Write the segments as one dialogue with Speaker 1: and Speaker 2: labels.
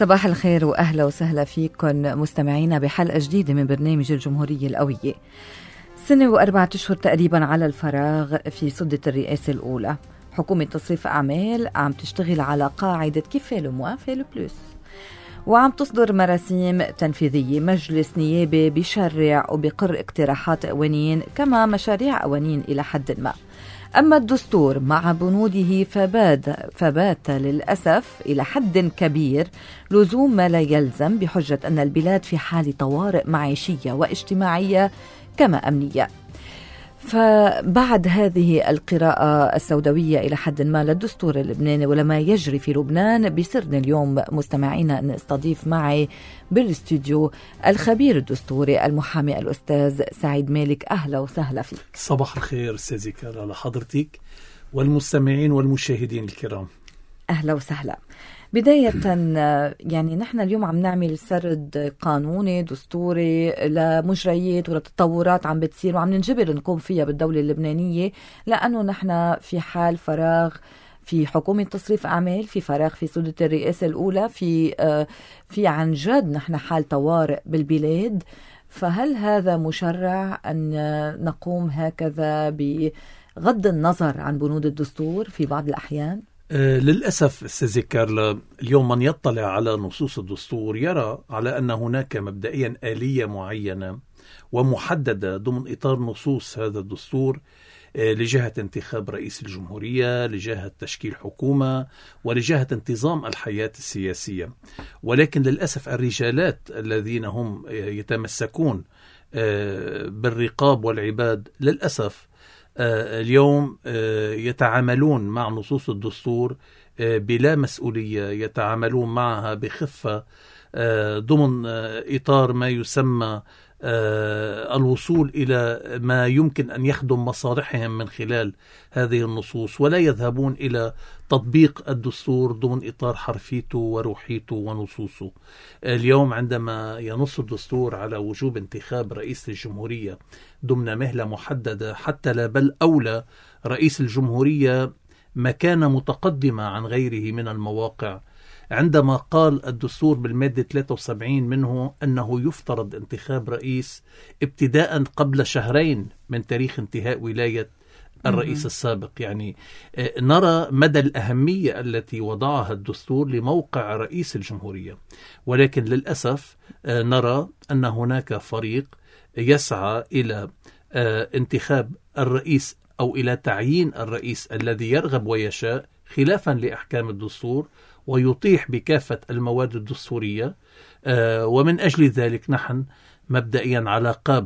Speaker 1: صباح الخير وأهلا وسهلا فيكم مستمعينا بحلقة جديدة من برنامج الجمهورية القوية. سنة و4 أشهر تقريبا على الفراغ في سدة الرئاسة الأولى. حكومة تصريف أعمال عم تشتغل على قاعدة كيف لو موا في لو بلوس، وعم تصدر مراسيم تنفيذية. مجلس نيابي بيشرع وبيقر اقتراحات قوانين، كما مشاريع قوانين إلى حد ما. أما الدستور مع بنوده فبات للأسف إلى حد كبير لزوم ما لا يلزم، بحجة أن البلاد في حال طوارئ معيشية واجتماعية كما أمنية. فبعد هذه القراءة السوداوية إلى حد ما للدستور اللبناني ولما يجري في لبنان، بيسرني اليوم مستمعينا أن استضيف معي بالاستوديو الخبير الدستوري المحامي الأستاذ سعيد مالك. أهلا وسهلا فيك.
Speaker 2: صباح الخير أستاذي كارل على حضرتك والمستمعين والمشاهدين الكرام.
Speaker 1: أهلا وسهلا. بداية يعني نحن اليوم عم نعمل سرد قانوني دستوري لمجريات ولتطورات عم بتصير وعم ننجبر نقوم فيها بالدولة اللبنانية، لأنه نحن في حال فراغ في حكومة تصريف أعمال، في فراغ في سدة الرئاسة الأولى، في عن جد نحن حال طوارئ بالبلاد. فهل هذا مشرع أن نقوم هكذا بغض النظر عن بنود الدستور في بعض الأحيان؟
Speaker 2: للأسف أستاذي كارلا، اليوم من يطلع على نصوص الدستور يرى على أن هناك مبدئيا آلية معينة ومحددة ضمن إطار نصوص هذا الدستور لجهة انتخاب رئيس الجمهورية، لجهة تشكيل حكومة، ولجهة انتظام الحياة السياسية. ولكن للأسف الرجالات الذين هم يتمسكون بالرقاب والعباد للأسف اليوم يتعاملون مع نصوص الدستور بلا مسؤولية، يتعاملون معها بخفة ضمن إطار ما يسمى الوصول إلى ما يمكن أن يخدم مصالحهم من خلال هذه النصوص، ولا يذهبون إلى تطبيق الدستور ضمن إطار حرفيته وروحيته ونصوصه. اليوم عندما ينص الدستور على وجوب انتخاب رئيس الجمهورية ضمن مهلة محددة، حتى لا بل أولى رئيس الجمهورية مكانة متقدمة عن غيره من المواقع، عندما قال الدستور بالمادة 73 منه أنه يفترض انتخاب رئيس ابتداء قبل شهرين من تاريخ انتهاء ولاية الرئيس السابق. يعني نرى مدى الأهمية التي وضعها الدستور لموقع رئيس الجمهورية. ولكن للأسف نرى أن هناك فريق يسعى إلى انتخاب الرئيس أو إلى تعيين الرئيس الذي يرغب ويشاء خلافا لأحكام الدستور، ويطيح بكافة المواد الدستورية. ومن أجل ذلك نحن مبدئيا على قاب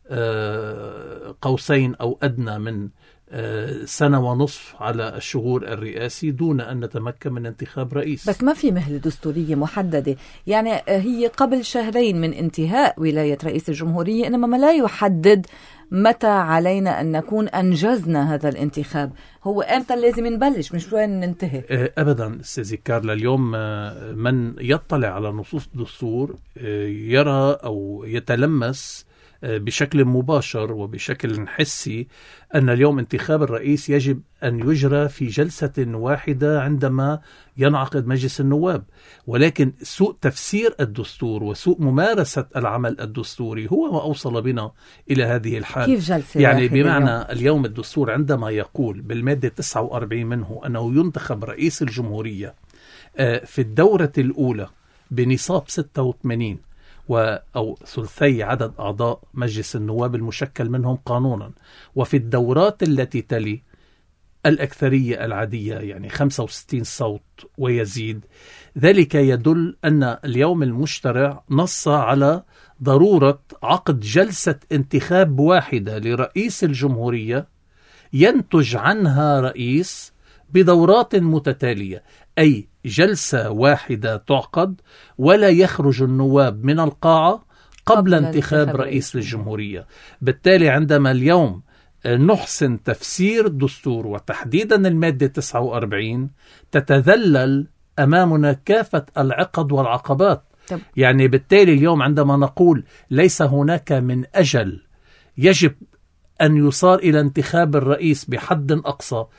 Speaker 2: قوسين أو أدنى من سنة ونصف على الشهور الرئاسي دون أن نتمكن من انتخاب رئيس.
Speaker 1: بس ما في مهلة دستورية محددة، يعني هي قبل شهرين من انتهاء ولاية رئيس الجمهورية، إنما ما لا يحدد متى علينا أن نكون أنجزنا هذا الانتخاب. هو أمتى لازم نبلش، مش وين ننتهي؟
Speaker 2: أبدا أستاذي كارلا، اليوم من يطلع على نصوص الدستور يرى أو يتلمس بشكل مباشر وبشكل حسي أن اليوم انتخاب الرئيس يجب أن يجرى في جلسة واحدة عندما ينعقد مجلس النواب. ولكن سوء تفسير الدستور وسوء ممارسة العمل الدستوري هو ما أوصل بنا إلى هذه الحال.
Speaker 1: كيف جلسة
Speaker 2: يعني بمعنى اليوم الدستور عندما يقول بالمادة 49 منه أنه ينتخب رئيس الجمهورية في الدورة الأولى بنصاب 86 أو ثلثي عدد أعضاء مجلس النواب المشكل منهم قانونا، وفي الدورات التي تلي الأكثرية العادية يعني 65 صوت ويزيد. ذلك يدل أن اليوم المشترع نص على ضرورة عقد جلسة انتخاب واحدة لرئيس الجمهورية ينتج عنها رئيس بدورات متتالية، أي جلسة واحدة تعقد ولا يخرج النواب من القاعة قبل انتخاب رئيس للجمهورية. بالتالي عندما اليوم نحسن تفسير الدستور وتحديدا المادة 49 تتذلل أمامنا كافة العقد والعقبات. يعني بالتالي اليوم عندما نقول ليس هناك من أجل يجب أن يصار إلى انتخاب الرئيس بحد أقصى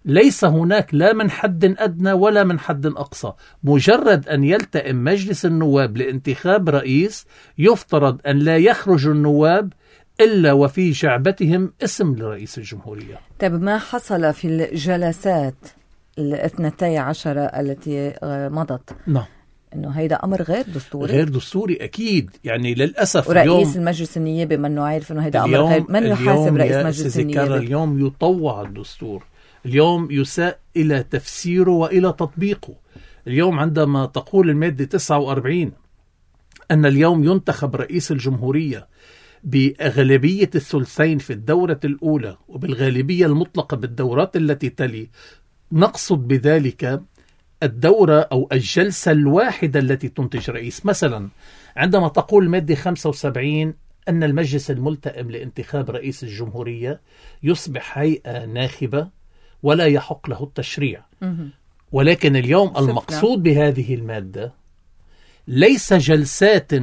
Speaker 2: ليس هناك لا من حد أدنى ولا من حد أقصى. مجرد أن يلتئم مجلس النواب لانتخاب رئيس، يفترض أن لا يخرج النواب إلا وفي جعبتهم اسم لرئيس الجمهورية.
Speaker 1: طيب ما حصل في الجلسات 12 التي مضت؟
Speaker 2: نعم،
Speaker 1: إنه هيدا أمر غير دستوري.
Speaker 2: غير دستوري أكيد، يعني للأسف.
Speaker 1: ورئيس المجلس النيابي منه عارف إنه هيدا أمر غير، من يحاسب رئيس مجلس النيابي؟
Speaker 2: اليوم يطوع الدستور، اليوم يساء إلى تفسيره وإلى تطبيقه. اليوم عندما تقول المادة 49 أن اليوم ينتخب رئيس الجمهورية بأغلبية الثلثين في الدورة الأولى وبالغالبية المطلقة بالدورات التي تلي، نقصد بذلك الدورة أو الجلسة الواحدة التي تنتج رئيس. مثلا عندما تقول المادة 75 أن المجلس الملتئم لانتخاب رئيس الجمهورية يصبح هيئة ناخبة ولا يحق له التشريع، ولكن اليوم المقصود بهذه المادة ليس جلسات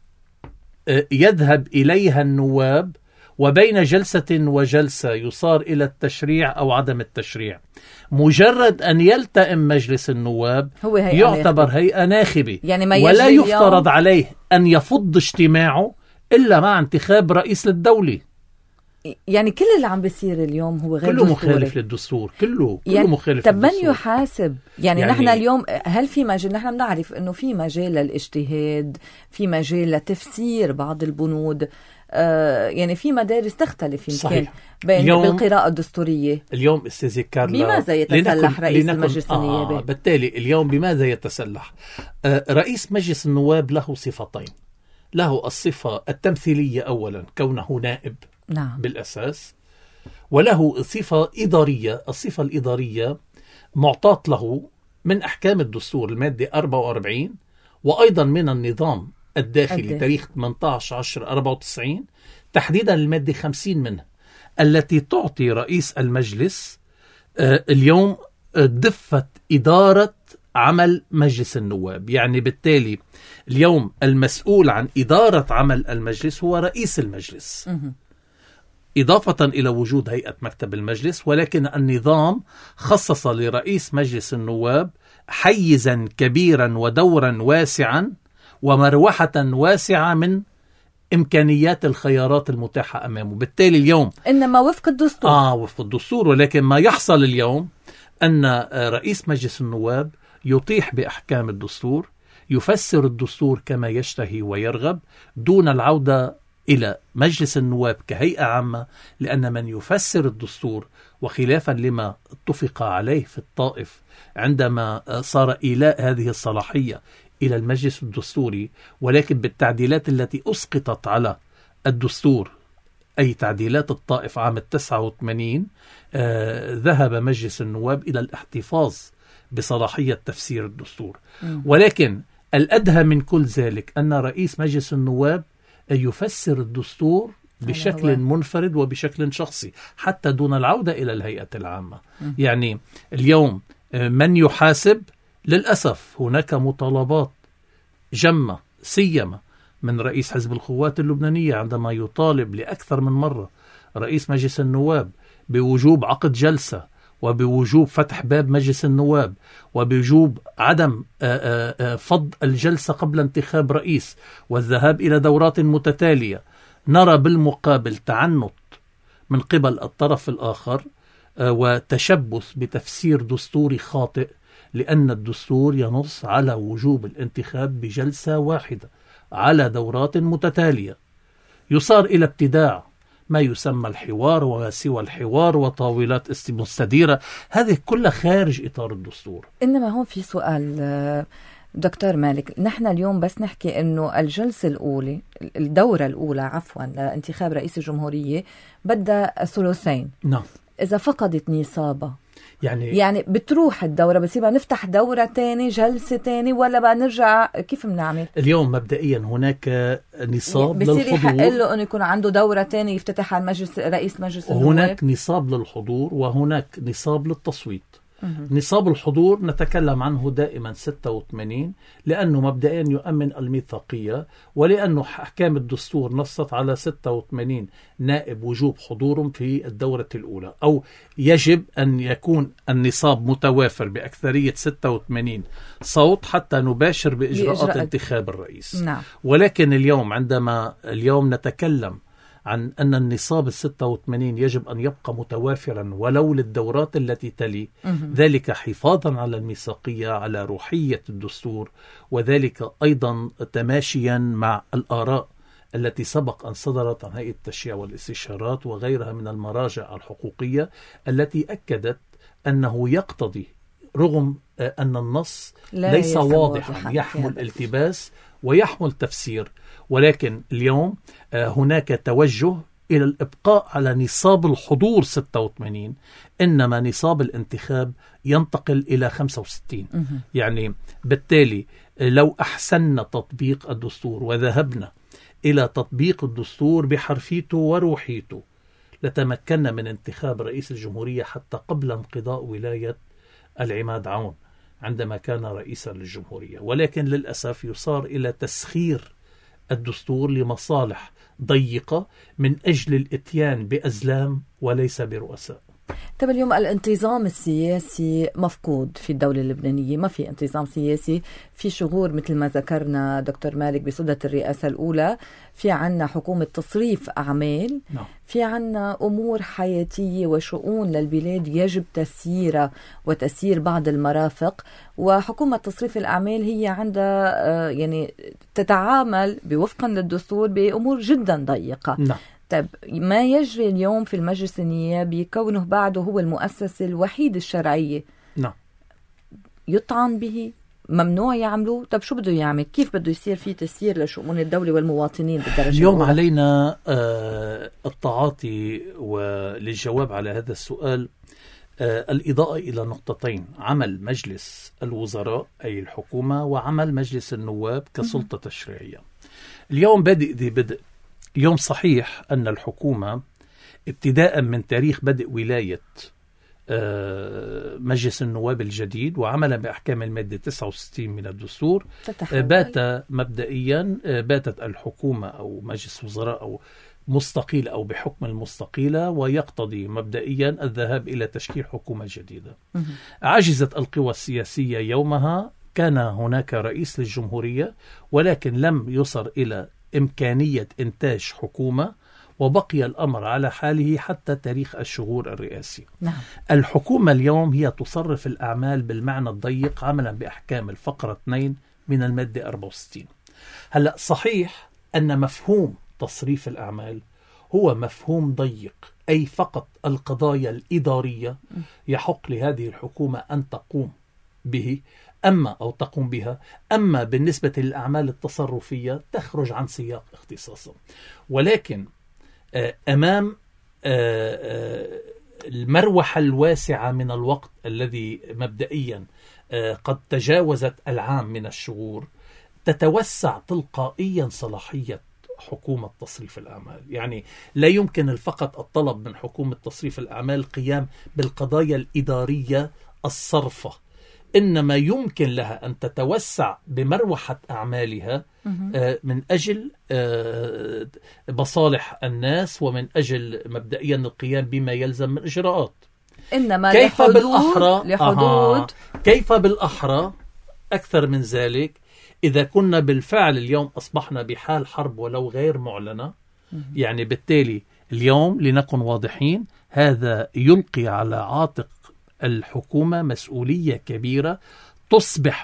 Speaker 2: يذهب إليها النواب وبين جلسة وجلسة يصار إلى التشريع أو عدم التشريع. مجرد أن يلتئم مجلس النواب
Speaker 1: هو
Speaker 2: يعتبر هيئة ناخبة،
Speaker 1: يعني
Speaker 2: ولا يفترض عليه أن يفض اجتماعه إلا مع انتخاب رئيس للدولة.
Speaker 1: يعني كل اللي عم بيصير اليوم هو غير
Speaker 2: كله
Speaker 1: دستوري.
Speaker 2: مخالف للدستور، كله
Speaker 1: يعني
Speaker 2: مخالف
Speaker 1: طب
Speaker 2: للدستور.
Speaker 1: من يحاسب؟ يعني نحن اليوم هل في مجال؟ نحن بنعرف انه في مجال للاجتهاد، في مجال لتفسير بعض البنود، يعني في مدارس تختلف يمكن بالقراءة الدستورية.
Speaker 2: اليوم استاذ كارلا،
Speaker 1: بماذا يتسلح رئيس المجلس النيابي؟
Speaker 2: بالتالي اليوم بماذا يتسلح؟ رئيس مجلس النواب له صفتين. له الصفة التمثيلية أولا كونه نائب،
Speaker 1: نعم،
Speaker 2: بالأساس، وله صفة إدارية. الصفة الإدارية معطاة له من أحكام الدستور المادة 44 وأيضا من النظام الداخلي تاريخ 18/10/94 تحديدا المادة 50 منه، التي تعطي رئيس المجلس اليوم ضفة إدارة عمل مجلس النواب. يعني بالتالي اليوم المسؤول عن إدارة عمل المجلس هو رئيس المجلس، إضافة إلى وجود هيئة مكتب المجلس. ولكن النظام خصص لرئيس مجلس النواب حيزا كبيرا ودورا واسعا ومروحة واسعة من إمكانيات الخيارات المتاحة أمامه. بالتالي اليوم
Speaker 1: إنما وفق الدستور
Speaker 2: وفق الدستور. ولكن ما يحصل اليوم أن رئيس مجلس النواب يطيح بأحكام الدستور، يفسر الدستور كما يشتهي ويرغب دون العودة إلى مجلس النواب كهيئة عامة، لأن من يفسر الدستور وخلافا لما اتفق عليه في الطائف عندما صار إيلاء هذه الصلاحية إلى المجلس الدستوري، ولكن بالتعديلات التي أسقطت على الدستور أي تعديلات الطائف عام 89 ذهب مجلس النواب إلى الاحتفاظ بصلاحية تفسير الدستور. ولكن الأدهى من كل ذلك أن رئيس مجلس النواب يفسر الدستور بشكل منفرد وبشكل شخصي حتى دون العودة إلى الهيئة العامة. يعني اليوم من يحاسب؟ للأسف هناك مطالبات جمة سيما من رئيس حزب القوات اللبنانية عندما يطالب لأكثر من مرة رئيس مجلس النواب بوجوب عقد جلسة وبوجوب فتح باب مجلس النواب وبوجوب عدم فض الجلسة قبل انتخاب رئيس والذهاب إلى دورات متتالية. نرى بالمقابل تعنت من قبل الطرف الآخر وتشبث بتفسير دستوري خاطئ، لأن الدستور ينص على وجوب الانتخاب بجلسة واحدة على دورات متتالية. يصار إلى ابتداع ما يسمى الحوار وما سوى الحوار وطاولات مستديرة، هذه كلها خارج إطار الدستور.
Speaker 1: إنما هون في سؤال دكتور مالك، نحن اليوم بس نحكي إنه الجلسة الأولى، الدورة الأولى عفوا لانتخاب رئيس الجمهورية بدها ثلثين.
Speaker 2: نعم.
Speaker 1: إذا فقدت نصابها
Speaker 2: يعني
Speaker 1: بتروح الدورة، بس يبقى نفتح دورة تاني، جلسة تاني، ولا بقى نرجع كيف بنعمل؟
Speaker 2: اليوم مبدئيا هناك نصاب
Speaker 1: للحضور،
Speaker 2: بصير
Speaker 1: يحق له أنه يكون عنده دورة تاني يفتتح على المجلس رئيس مجلس النواب.
Speaker 2: هناك نصاب للحضور وهناك نصاب للتصويت. نصاب الحضور نتكلم عنه دائما 86، لأنه مبدئيا يؤمن الميثاقية، ولأنه أحكام الدستور نصت على 86 نائب وجوب حضورهم في الدورة الأولى، أو يجب أن يكون النصاب متوافر بأكثرية 86 صوت حتى نباشر بإجراءات انتخاب الرئيس.
Speaker 1: نعم.
Speaker 2: ولكن اليوم نتكلم عن أن النصاب 86 يجب أن يبقى متوافرا ولو للدورات التي تلي، ذلك حفاظا على الميثاقية، على روحية الدستور، وذلك أيضا تماشيا مع الآراء التي سبق أن صدرت عن هيئة التشريع والاستشارات وغيرها من المراجع الحقوقية التي أكدت أنه يقتضي، رغم أن النص ليس واضحا، يحمل التباس ويحمل تفسير، ولكن اليوم هناك توجه إلى الإبقاء على نصاب الحضور 86، إنما نصاب الانتخاب ينتقل إلى 65. يعني بالتالي لو أحسننا تطبيق الدستور وذهبنا إلى تطبيق الدستور بحرفيته وروحيته، لتمكنا من انتخاب رئيس الجمهورية حتى قبل انقضاء ولاية العماد عون عندما كان رئيسا للجمهورية. ولكن للأسف يصار إلى تسخير الدستور لمصالح ضيقة من أجل الإتيان بأزلام وليس برؤساء.
Speaker 1: طيب اليوم الانتظام السياسي مفقود في الدولة اللبنانية، ما في انتظام سياسي، في شغور مثل ما ذكرنا دكتور مالك بسدة الرئاسة الأولى، في عنا حكومة تصريف أعمال، في عنا أمور حياتية وشؤون للبلاد يجب تسييرها وتسيير بعض المرافق، وحكومة تصريف الأعمال هي عندها يعني تتعامل بوفقا للدستور بأمور جدا ضيقة. طيب ما يجري اليوم في المجلس النيابي كونه بعده هو المؤسسة الوحيدة الشرعية يطعن به، ممنوع يعملوه. طب شو بده يعمل؟ كيف بده يصير في تسيير لشؤون الدولة والمواطنين بالدرجة
Speaker 2: اليوم
Speaker 1: الأولى؟
Speaker 2: علينا التعاطي وللجواب على هذا السؤال الإضاءة إلى نقطتين: عمل مجلس الوزراء أي الحكومة، وعمل مجلس النواب كسلطة تشريعية. اليوم بادئ ذي بدء. اليوم صحيح أن الحكومة ابتداء من تاريخ بدء ولاية مجلس النواب الجديد وعملا بأحكام المادة 69 من الدستور باتت الحكومة أو مجلس وزراء أو مستقيل أو بحكم المستقيلة، ويقتضي مبدئيا الذهاب إلى تشكيل حكومة جديدة. عجزت القوى السياسية يومها، كان هناك رئيس للجمهورية ولكن لم يصل إلى إمكانية إنتاج حكومة، وبقي الأمر على حاله حتى تاريخ الشهور الرئاسي. الحكومة اليوم هي تصرف الأعمال بالمعنى الضيق عملا بأحكام الفقرة 2 من المادة 64. هلأ صحيح أن مفهوم تصريف الأعمال هو مفهوم ضيق، أي فقط القضايا الإدارية يحق لهذه الحكومة أن تقوم به أو تقوم بها، أما بالنسبة للأعمال التصرفية تخرج عن سياق اختصاصه. ولكن أمام المروحة الواسعة من الوقت الذي مبدئيا قد تجاوزت العام من الشهور، تتوسع تلقائيا صلاحية حكومة تصريف الأعمال. يعني لا يمكن فقط الطلب من حكومة تصريف الأعمال القيام بالقضايا الإدارية الصرفة، إنما يمكن لها أن تتوسع بمروحة أعمالها من أجل مصالح الناس ومن أجل مبدئيا القيام بما يلزم من إجراءات.
Speaker 1: إنما
Speaker 2: كيف بالأحرى
Speaker 1: لحدود
Speaker 2: كيف بالأحرى أكثر من ذلك إذا كنا بالفعل اليوم أصبحنا بحال حرب ولو غير معلنة. يعني بالتالي اليوم لنكن واضحين، هذا يلقي على عاتق الحكومة مسؤولية كبيرة، تصبح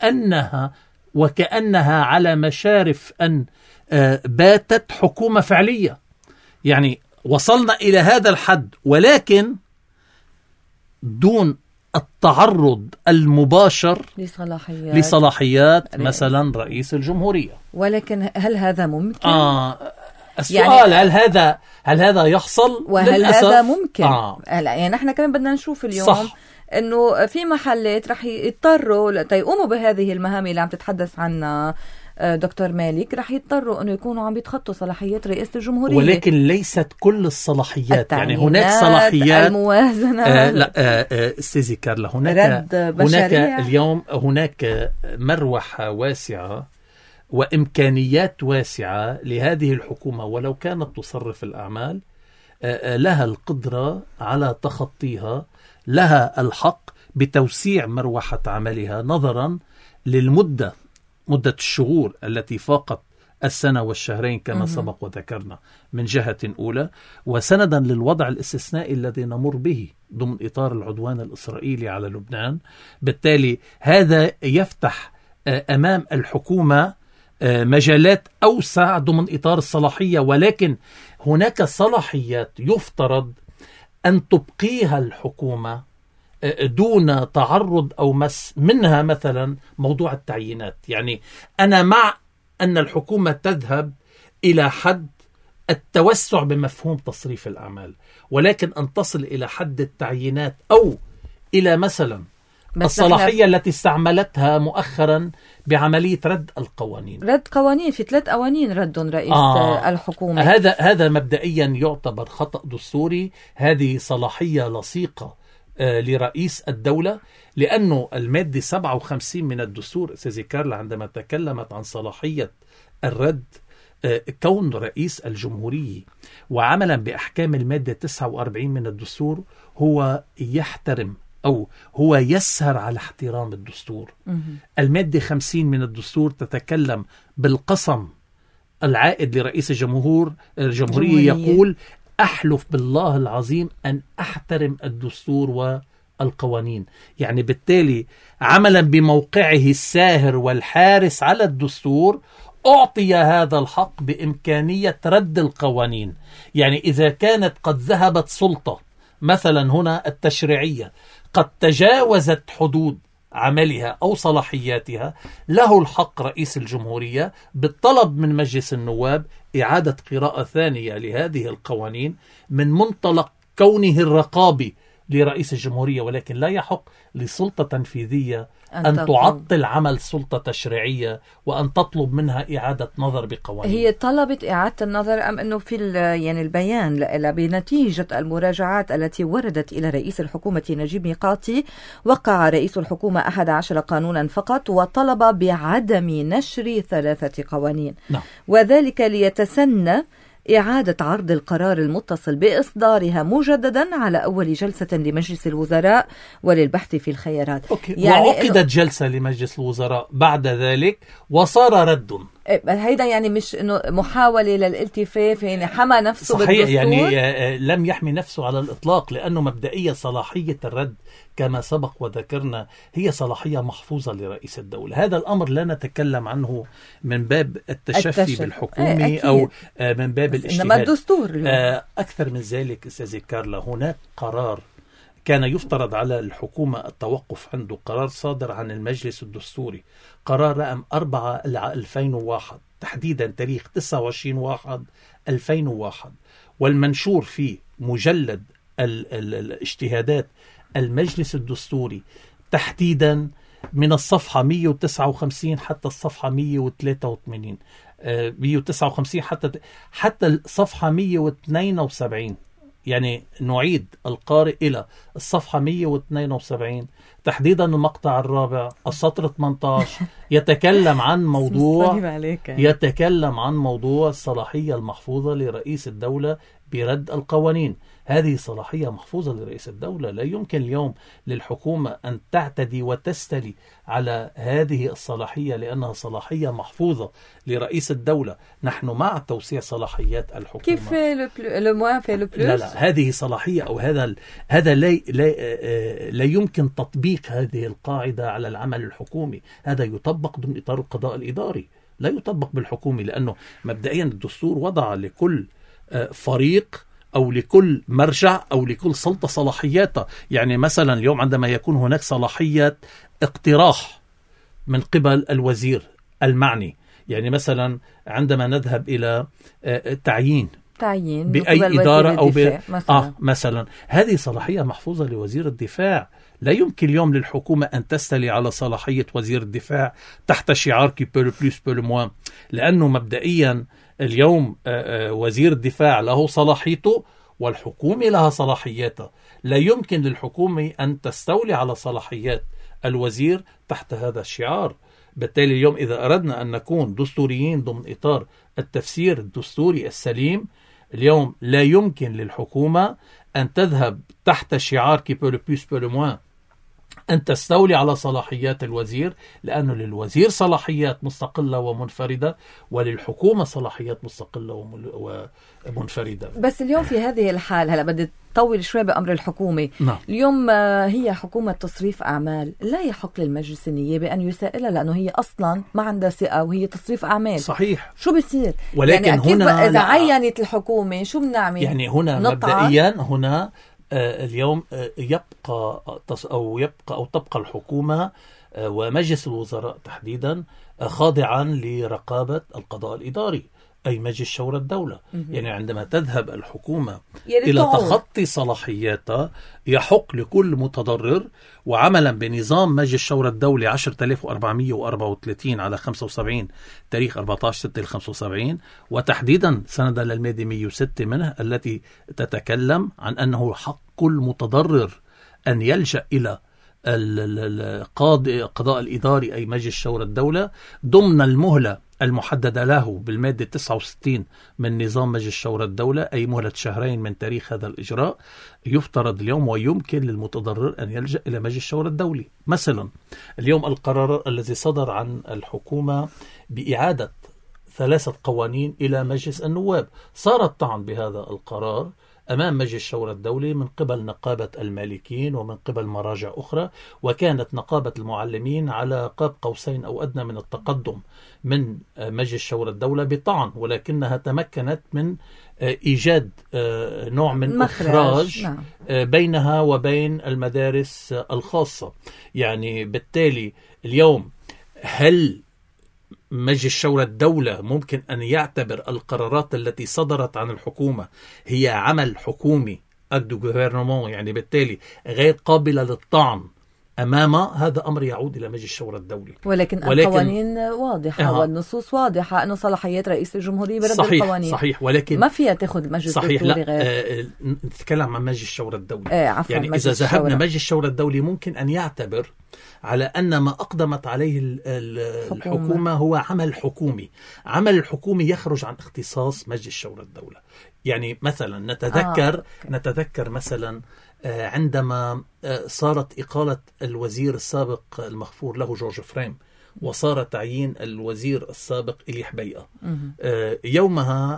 Speaker 2: وكأنها على مشارف أن باتت حكومة فعلية. يعني وصلنا إلى هذا الحد، ولكن دون التعرض المباشر لصلاحيات مثلا رئيس الجمهورية.
Speaker 1: ولكن هل هذا ممكن؟
Speaker 2: السؤال يعني هل هذا يحصل؟
Speaker 1: وهل للأسف هذا ممكن؟ يعني نحن كمان بدنا نشوف اليوم صح. انه في محلات رح يضطروا يقوموا بهذه المهام اللي عم تتحدث عنها دكتور مالك رح يضطروا أنه يكونوا عم بيتخطوا صلاحيات رئاسة الجمهورية،
Speaker 2: ولكن ليست كل الصلاحيات. يعني هناك صلاحيات
Speaker 1: الموازنة
Speaker 2: لا استاذي كارلا، هناك اليوم هناك مروحة واسعة وإمكانيات واسعة لهذه الحكومة، ولو كانت تصرف الأعمال لها القدرة على تخطيها، لها الحق بتوسيع مروحة عملها نظرا للمدة، مدة الشهور التي فاقت السنة والشهرين كما سبق وذكرنا من جهة أولى، وسندا للوضع الاستثنائي الذي نمر به ضمن إطار العدوان الإسرائيلي على لبنان. بالتالي هذا يفتح أمام الحكومة مجالات أوسع ضمن إطار الصلاحية، ولكن هناك صلاحيات يفترض أن تبقيها الحكومة دون تعرض أو مس، منها مثلا موضوع التعيينات. يعني أنا مع أن الحكومة تذهب إلى حد التوسع بمفهوم تصريف الأعمال، ولكن أن تصل إلى حد التعيينات أو إلى مثلا الصلاحية التي استعملتها مؤخرا بعملية رد القوانين.
Speaker 1: رد قوانين، في 3 قوانين ردهم رئيس الحكومة.
Speaker 2: هذا مبدئيا يعتبر خطأ دستوري. هذه صلاحية لصيقة لرئيس الدولة، لأنه المادة 57 من الدستور أستاذ كارلا عندما تكلمت عن صلاحية الرد كون رئيس الجمهورية وعملا بأحكام المادة 49 من الدستور هو يحترم أو هو يسهر على احترام الدستور. المادة 50 من الدستور تتكلم بالقسم العائد لرئيس الجمهورية يقول: أحلف بالله العظيم أن أحترم الدستور والقوانين. يعني بالتالي عملا بموقعه الساهر والحارس على الدستور أعطي هذا الحق بإمكانية رد القوانين. يعني إذا كانت قد ذهبت سلطة مثلا هنا التشريعية قد تجاوزت حدود عملها أو صلاحياتها، له الحق رئيس الجمهورية بالطلب من مجلس النواب إعادة قراءة ثانية لهذه القوانين من منطلق كونه الرقابي لرئيس الجمهورية، ولكن لا يحق لسلطة تنفيذية أن تعطل عمل سلطة تشريعية وأن تطلب منها إعادة نظر بقوانين.
Speaker 1: هي طلبت إعادة النظر أم أنه في يعني البيان بنتيجة المراجعات التي وردت إلى رئيس الحكومة نجيب ميقاتي وقع رئيس الحكومة 11 قانونا فقط وطلب بعدم نشر 3 قوانين. وذلك ليتسنى إعادة عرض القرار المتصل بإصدارها مجددا على أول جلسة لمجلس الوزراء وللبحث في الخيارات.
Speaker 2: يعني وعقدت جلسة لمجلس الوزراء بعد ذلك وصار رد.
Speaker 1: هيدا يعني مش إنه محاولة للالتفاف، يعني حمى نفسه
Speaker 2: صحيح بالدستور. يعني لم يحمي نفسه على الإطلاق، لأنه مبدئيا صلاحية الرد كما سبق وذكرنا هي صلاحية محفوظة لرئيس الدولة. هذا الأمر لا نتكلم عنه من باب التشفي بالحكومي أو من باب الاجتهاد،
Speaker 1: إنما الدستور
Speaker 2: أكثر من ذلك أستاذ كارلا. هناك قرار كان يفترض على الحكومة التوقف عنده، قرار صادر عن المجلس الدستوري، قرار رقم 4/2001 تحديدا تاريخ 29/1/2001، والمنشور فيه مجلد الاجتهادات المجلس الدستوري تحديدا من الصفحة 159 حتى الصفحة 183 159 حتى الصفحة 172. يعني نعيد القارئ إلى الصفحة 172 تحديدا المقطع الرابع السطر 18 يتكلم عن موضوع الصلاحية المحفوظة لرئيس الدولة برد القوانين. هذه صلاحية محفوظة لرئيس الدولة، لا يمكن اليوم للحكومة أن تعتدي وتستلي على هذه الصلاحية لأنها صلاحية محفوظة لرئيس الدولة. نحن مع توسيع صلاحيات الحكومة.
Speaker 1: كيف لا
Speaker 2: هذه صلاحية أو هذا لا يمكن تطبيق هذه القاعدة على العمل الحكومي. هذا يطبق ضمن إطار القضاء الإداري، لا يطبق بالحكومي، لأنه مبدئيا الدستور وضع لكل فريق أو لكل مرجع أو لكل سلطة صلاحياتها. يعني مثلا اليوم عندما يكون هناك صلاحية اقتراح من قبل الوزير المعني، يعني مثلا عندما نذهب إلى تعيين
Speaker 1: تعيين
Speaker 2: بأي إدارة أو
Speaker 1: مثلا.
Speaker 2: مثلا هذه صلاحية محفوظة لوزير الدفاع. لا يمكن اليوم للحكومة أن تستلي على صلاحية وزير الدفاع تحت شعار كي بو لو بلوس بو لو موان، لأنه مبدئيا اليوم وزير الدفاع له صلاحيته والحكومة لها صلاحياتها. لا يمكن للحكومة أن تستولي على صلاحيات الوزير تحت هذا الشعار. بالتالي اليوم إذا أردنا أن نكون دستوريين ضمن إطار التفسير الدستوري السليم، اليوم لا يمكن للحكومة أن تذهب تحت شعار كي بو لو بلوس بو لو موان أن تستولي على صلاحيات الوزير، لأنه للوزير صلاحيات مستقلة ومنفردة وللحكومة صلاحيات مستقلة ومنفردة.
Speaker 1: بس اليوم في هذه الحال هلا بدي طول شوي بأمر الحكومة.
Speaker 2: نعم.
Speaker 1: اليوم هي حكومة تصريف أعمال، لا يحق للمجلس النيابي أن يسائلها لأنه هي أصلا ما عندها ثقة وهي تصريف أعمال.
Speaker 2: صحيح.
Speaker 1: شو بيصير؟
Speaker 2: ولكن
Speaker 1: يعني
Speaker 2: هنا
Speaker 1: إذا عينت الحكومة شو بنعمل؟
Speaker 2: يعني هنا مبدئيا هنا اليوم تبقى الحكومة ومجلس الوزراء تحديدا خاضعا لرقابة القضاء الإداري أي مجلس شورى الدولة. يعني عندما تذهب الحكومة إلى تخطي صلاحياتها يحق لكل متضرر، وعملا بنظام مجلس شورى الدولة 10434 على 75 تاريخ 14/6/75 وتحديدا سندا للمادة 106 منه التي تتكلم عن أنه حق كل متضرر أن يلجأ إلى القضاء الإداري أي مجلس شورى الدولة ضمن المهلة المحددة له بالمادة 69 من نظام مجلس شورى الدولة، أي مهلة شهرين من تاريخ هذا الإجراء. يفترض اليوم ويمكن للمتضرر أن يلجأ إلى مجلس شورى الدولي. مثلا اليوم القرار الذي صدر عن الحكومة بإعادة 3 قوانين إلى مجلس النواب، صار الطعن بهذا القرار أمام مجلس شورى الدولي من قبل نقابة المالكين ومن قبل مراجع أخرى، وكانت نقابة المعلمين على قاب قوسين أو أدنى من التقدم من مجلس شورى الدولة بطعن، ولكنها تمكنت من إيجاد نوع من إخراج بينها وبين المدارس الخاصة. يعني بالتالي اليوم هل مجلس شورى الدولة ممكن أن يعتبر القرارات التي صدرت عن الحكومة هي عمل حكومي أكدو غوفرنمون، يعني بالتالي غير قابلة للطعن أمامه؟ هذا أمر يعود إلى مجلس شورى الدولي.
Speaker 1: ولكن القوانين واضحة والنصوص واضحة أنه صلاحيات رئيس الجمهورية برد القوانين.
Speaker 2: صحيح، ولكن
Speaker 1: ما فيها تأخذ المجلس الدستوري غير
Speaker 2: نتكلم عن مجلس شورى الدولي.
Speaker 1: يعني
Speaker 2: إذا ذهبنا مجلس شورى الدولي ممكن أن يعتبر على أن ما أقدمت عليه الحكومة هو عمل حكومي. عمل الحكومي يخرج عن اختصاص مجلس شورى الدولة. يعني مثلا نتذكر مثلا عندما صارت إقالة الوزير السابق المغفور له جورج فريم وصار تعيين الوزير السابق إلي حبيئة، يومها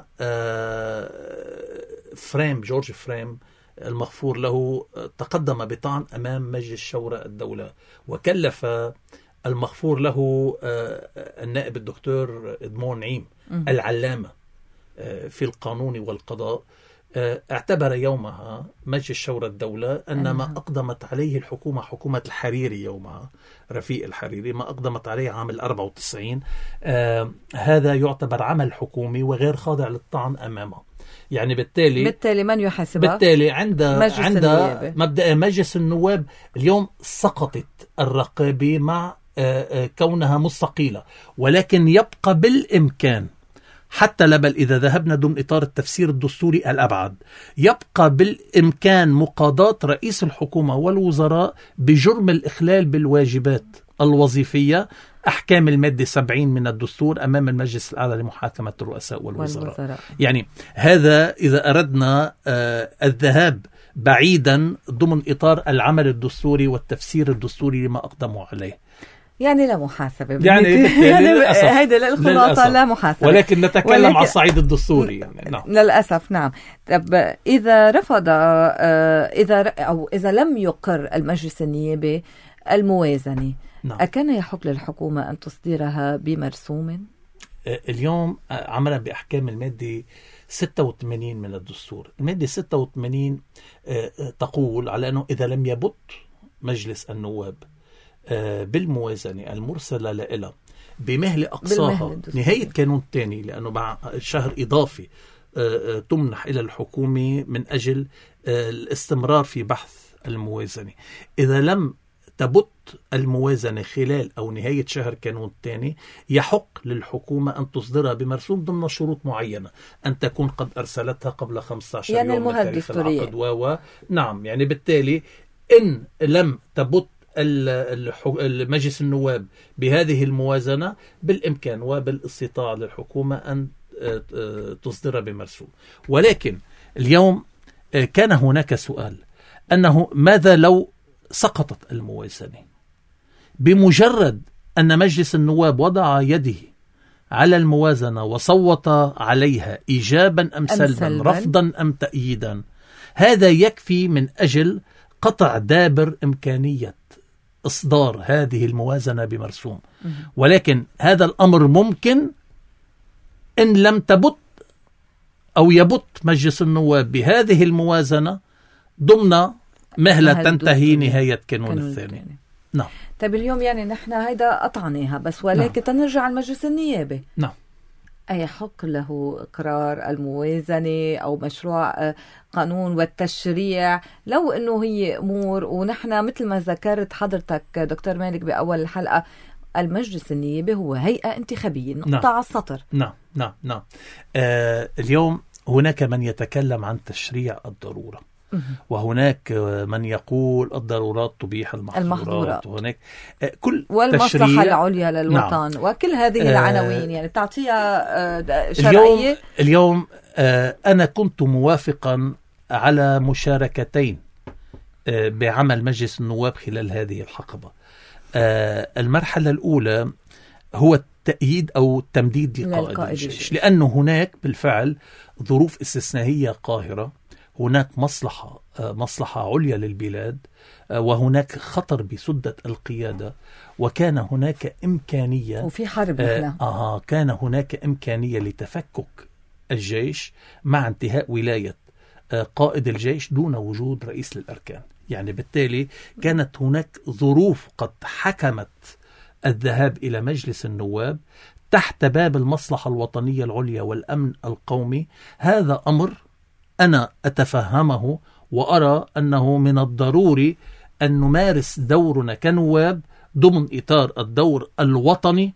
Speaker 2: جورج فريم المغفور له تقدم بطعن أمام مجلس شورى الدولة، وكلف المغفور له النائب الدكتور إدمون نعيم العلامة في القانون والقضاء. اعتبر يومها مجلس شورى الدولة أن ما أقدمت عليه الحكومة، حكومة الحريري يومها رفيق الحريري، ما أقدمت عليه عام 94 هذا يعتبر عمل حكومي وغير خاضع للطعن أمامه. يعني بالتالي من يحاسبها؟ بالتالي عند مبدأ مجلس النواب اليوم سقطت الرقابة مع كونها مستقيلة، ولكن يبقى بالإمكان حتى لبل إذا ذهبنا ضمن إطار التفسير الدستوري الأبعد يبقى بالإمكان مقاضاة رئيس الحكومة والوزراء بجرم الإخلال بالواجبات الوظيفية أحكام المادة 70 من الدستور أمام المجلس الأعلى لمحاكمة الرؤساء والوزراء. يعني هذا إذا أردنا الذهاب بعيدا ضمن إطار العمل الدستوري والتفسير الدستوري لما أقدموا عليه.
Speaker 1: يعني لا محاسبة،
Speaker 2: يعني
Speaker 1: هيدا الخلاصة لا محاسبة،
Speaker 2: ولكن نتكلم على الصعيد الدستوري يعني. نعم.
Speaker 1: للأسف نعم. طب إذا رفض إذا لم يقر المجلس النيابي الموازنة، نعم، أكان يحق للحكومة أن تصدرها بمرسوم؟
Speaker 2: اليوم عملا بأحكام المادة 86 من الدستور، المادة 86 تقول على أنه إذا لم يبط مجلس النواب بالموازنة المرسلة لها بمهل أقصاها نهاية كانون الثاني، لأنه مع شهر إضافي تمنح إلى الحكومة من أجل الاستمرار في بحث الموازنة. إذا لم تبت الموازنة خلال أو نهاية شهر كانون الثاني، يحق للحكومة أن تصدرها بمرسوم ضمن شروط معينة، أن تكون قد أرسلتها قبل 15
Speaker 1: يعني
Speaker 2: يوم من تاريخ
Speaker 1: الدستورية.
Speaker 2: العقد نعم، يعني بالتالي إن لم تبت المجلس النواب بهذه الموازنة، بالإمكان وبالاستطاعة للحكومة أن تصدرها بمرسوم. ولكن اليوم كان هناك سؤال، أنه ماذا لو سقطت الموازنة؟ بمجرد أن مجلس النواب وضع يده على الموازنة وصوت عليها إيجابا أم سلبا، رفضا أم تأييدا، هذا يكفي من أجل قطع دابر إمكانية إصدار هذه الموازنة بمرسوم. ولكن هذا الأمر ممكن إن لم تبت أو يبت مجلس النواب بهذه الموازنة ضمن مهلة تنتهي نهاية كانون الثاني. نعم.
Speaker 1: طيب اليوم يعني نحن هيدا قطعناها بس، ولكن تنرجع على المجلس النيابي.
Speaker 2: نعم.
Speaker 1: أي حق له إقرار الموازنة أو مشروع قانون والتشريع لو أنه هي أمور، ونحن مثل ما ذكرت حضرتك دكتور مالك بأول الحلقة، المجلس النيابي هو هيئة انتخابية، نقطة على السطر.
Speaker 2: نعم نعم نعم. اليوم هناك من يتكلم عن تشريع الضرورة، وهناك من يقول الضرورات تبيح المحظورات، وهناك كل
Speaker 1: والمصلحة العليا للوطن. نعم. وكل هذه العناوين يعني تعطيها شرعية.
Speaker 2: اليوم أنا كنت موافقا على مشاركتين بعمل مجلس النواب خلال هذه الحقبة. المرحلة الأولى هو التأييد أو التمديد لقائد الجيش، لأنه هناك بالفعل ظروف استثنائية قاهرة، هناك مصلحة عليا للبلاد، وهناك خطر بسدة القيادة، وكان هناك إمكانية
Speaker 1: وفي حرب
Speaker 2: كان هناك إمكانية لتفكك الجيش مع انتهاء ولاية قائد الجيش دون وجود رئيس للأركان. يعني بالتالي كانت هناك ظروف قد حكمت الذهاب إلى مجلس النواب تحت باب المصلحة الوطنية العليا والأمن القومي. هذا أمر أنا أتفهمه، وأرى أنه من الضروري أن نمارس دورنا كنواب ضمن إطار الدور الوطني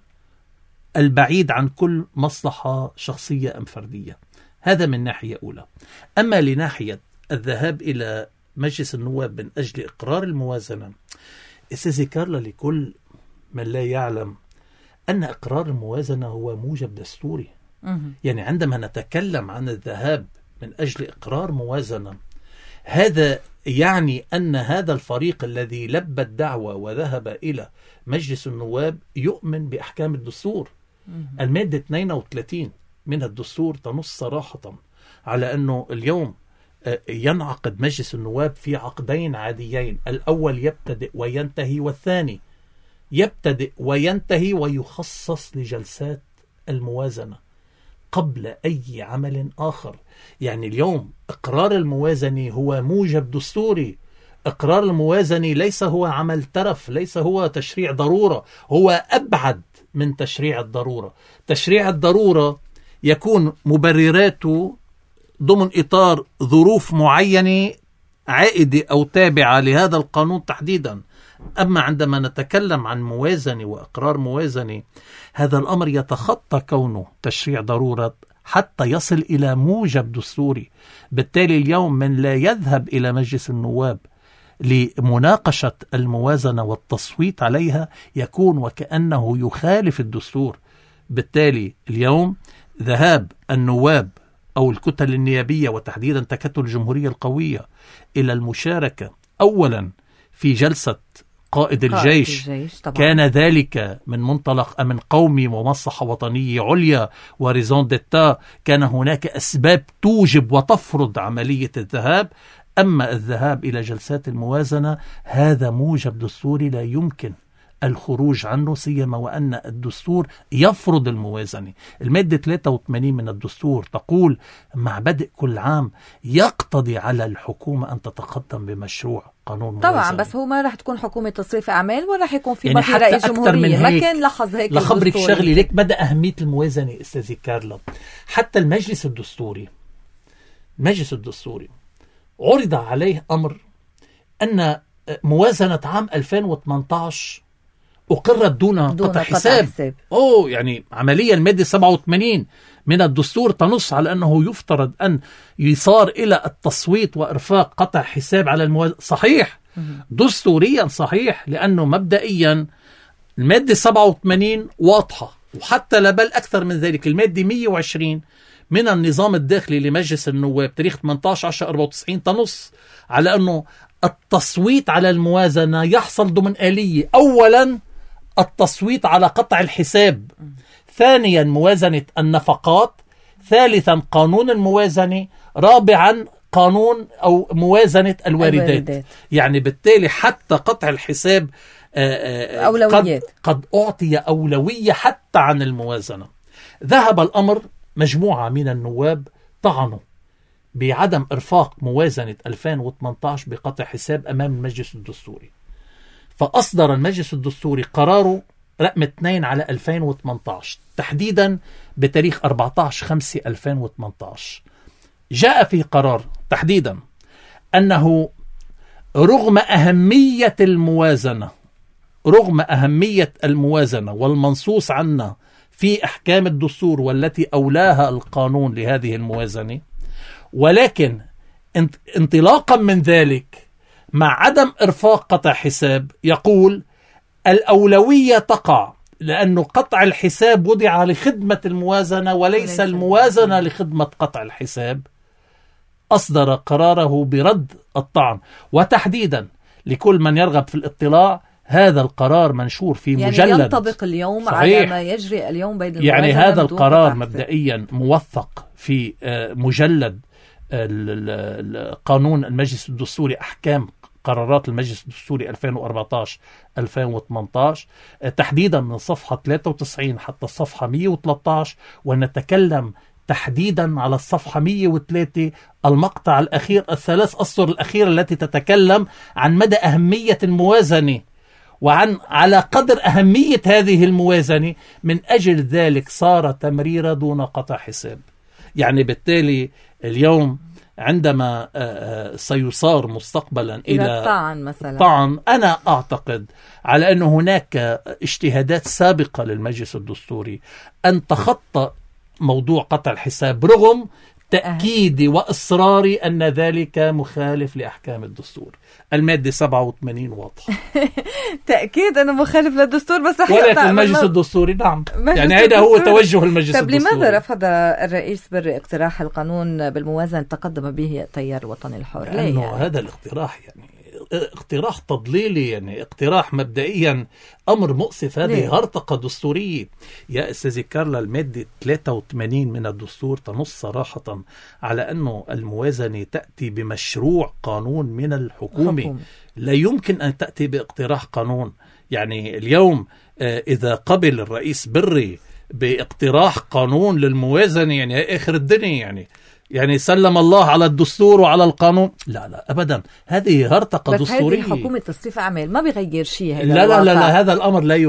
Speaker 2: البعيد عن كل مصلحة شخصية أم فردية. هذا من ناحية أولى. أما لناحية الذهاب إلى مجلس النواب من أجل إقرار الموازنة، أستاذ كارلا، لكل من لا يعلم أن إقرار الموازنة هو موجب دستوري. يعني عندما نتكلم عن الذهاب من أجل إقرار موازنة، هذا يعني أن هذا الفريق الذي لبى الدعوة وذهب إلى مجلس النواب يؤمن بأحكام الدستور. المادة 32 من الدستور تنص صراحة على أنه اليوم ينعقد مجلس النواب في عقدين عاديين، الأول يبتدئ وينتهي، والثاني يبتدئ وينتهي ويخصص لجلسات الموازنة قبل أي عمل آخر. يعني اليوم إقرار الموازنة هو موجب دستوري. إقرار الموازنة ليس هو عمل ترف، ليس هو تشريع ضرورة، هو أبعد من تشريع الضرورة. تشريع الضرورة يكون مبرراته ضمن إطار ظروف معينة عائدة أو تابعة لهذا القانون تحديدا. أما عندما نتكلم عن موازنة وإقرار موازنة، هذا الأمر يتخطى كونه تشريع ضرورة حتى يصل إلى موجب دستوري. بالتالي اليوم من لا يذهب إلى مجلس النواب لمناقشة الموازنة والتصويت عليها يكون وكأنه يخالف الدستور. بالتالي اليوم ذهاب النواب أو الكتل النيابية وتحديدا تكتل الجمهورية القوية إلى المشاركة أولا في جلسة قائد الجيش كان ذلك من منطلق أمن قومي ومصلحة وطنية عليا وريزون ديتا. كان هناك أسباب توجب وتفرض عملية الذهاب. أما الذهاب إلى جلسات الموازنة هذا موجب دستوري لا يمكن الخروج عنه، سيما وأن الدستور يفرض الموازنة. المادة 83 من الدستور تقول مع بدء كل عام يقتضي على الحكومة أن تتقدم بمشروع قانون موازنة.
Speaker 1: طبعا بس هو ما رح تكون حكومة تصريف أعمال ولا رح يكون في يعني رئيس جمهورية. ما كان لحظ هيك
Speaker 2: لخبرك شغلي لك بدأ أهمية الموازنة أستاذي كارلا. حتى المجلس الدستوري المجلس الدستوري عرض عليه أمر أن موازنة عام 2018 أقرت دون قطع حساب. يعني عمليا المادة 87 من الدستور تنص على أنه يفترض أن يصار إلى التصويت وإرفاق قطع حساب على الموازنة. صحيح دستوريا صحيح، لأنه مبدئيا المادة 87 واضحة، وحتى لا بل أكثر من ذلك المادة 120 من النظام الداخلي لمجلس النواب تاريخ 18/10/94 تنص على أنه التصويت على الموازنة يحصل ضمن آلية: أولا التصويت على قطع الحساب، ثانيا موازنة النفقات، ثالثا قانون الموازنة، رابعا قانون أو موازنة الواردات. يعني بالتالي حتى قطع الحساب
Speaker 1: أولويات
Speaker 2: قد أعطي أولوية حتى عن الموازنة. ذهب الأمر مجموعة من النواب طعنوا بعدم إرفاق موازنة 2018 بقطع حساب أمام المجلس الدستوري، فأصدر المجلس الدستوري قراره رقم 2 على 2018 تحديدا بتاريخ 14/5/2018. جاء في قرار تحديدا أنه رغم أهمية الموازنة والمنصوص عنها في أحكام الدستور والتي أولاها القانون لهذه الموازنة، ولكن انطلاقا من ذلك مع عدم إرفاق قطع حساب يقول الأولوية تقع لأنه قطع الحساب وضع لخدمة الموازنة وليس الموازنة لخدمة قطع الحساب. أصدر قراره برد الطعن، وتحديدا لكل من يرغب في الاطلاع هذا القرار منشور في مجلد،
Speaker 1: يعني ينطبق اليوم على ما يجري اليوم بين الموازنة.
Speaker 2: يعني هذا القرار مبدئيا موثق في مجلد قانون المجلس الدستوري، أحكام قرارات المجلس الدستوري 2014-2018 تحديدا من صفحة 93 حتى الصفحة 113، ونتكلم تحديدا على الصفحة 103 المقطع الأخير، الثلاث أسطر الأخيرة التي تتكلم عن مدى أهمية الموازنة وعن على قدر أهمية هذه الموازنة من أجل ذلك صار تمرير دون قطع حساب. يعني بالتالي اليوم عندما سيصار مستقبلا إلى طعن، أنا أعتقد على أن هناك اجتهادات سابقة للمجلس الدستوري أن تخطى موضوع قطع الحساب رغم تأكيدي وإصراري أن ذلك مخالف لأحكام الدستور. المادة 87 واضحة.
Speaker 1: تأكيد أنه مخالف للدستور، بس
Speaker 2: ولكن المجلس الدستوري نعم، يعني هذا هو توجه المجلس الدستوري.
Speaker 1: لماذا رفض الرئيس بري اقتراح القانون بالموازنة تقدم به التيار الوطني الحر؟
Speaker 2: لأنه يعني هذا الاقتراح يعني اقتراح تضليلي، يعني اقتراح مبدئيا أمر مؤسف، هذه هرطقة دستورية. يا أستاذي كارلا، المادة 83 من الدستور تنص صراحة على أنه الموازنة تأتي بمشروع قانون من الحكومة، لا يمكن أن تأتي باقتراح قانون. يعني اليوم إذا قبل الرئيس بري باقتراح قانون للموازنة يعني آخر الدنيا، يعني سلم الله على الدستور وعلى القانون. لا أبدا، هذه هرطقة دستورية.
Speaker 1: بس هذه حكومة تصريف أعمال ما بيغير شيء.
Speaker 2: لا هذا الأمر لا